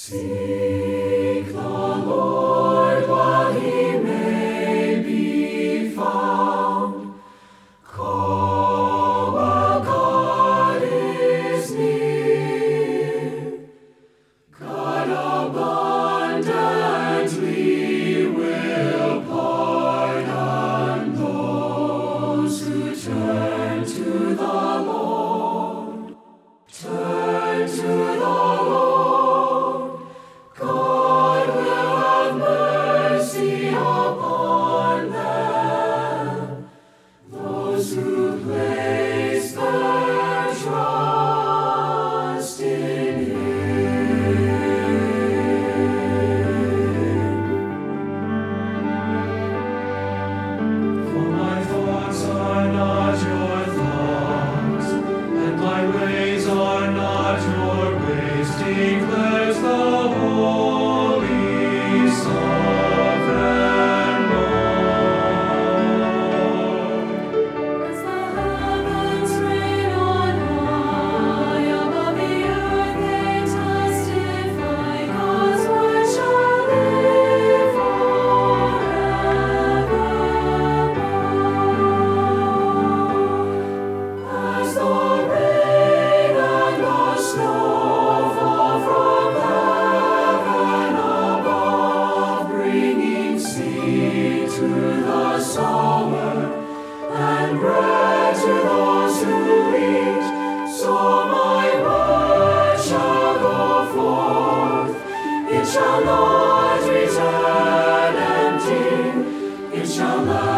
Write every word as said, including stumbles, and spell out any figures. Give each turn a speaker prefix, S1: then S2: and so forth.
S1: Seek the Lord while he may be found. Call while God is near. God abundantly will pardon those who turn to the Lord. Turn to the Lord. God will have mercy upon them, those who place their trust in Him. For my thoughts are not your thoughts, and my ways are not your ways, declares the Holy Sovereign Lord. As the heavens reign on high, above the earth they testify, God's word shall live forevermore. As the rain and the snow fall from heaven above, bringing seed to the sower and bread to those who eat, so my word shall go forth. It shall not return empty, it shall not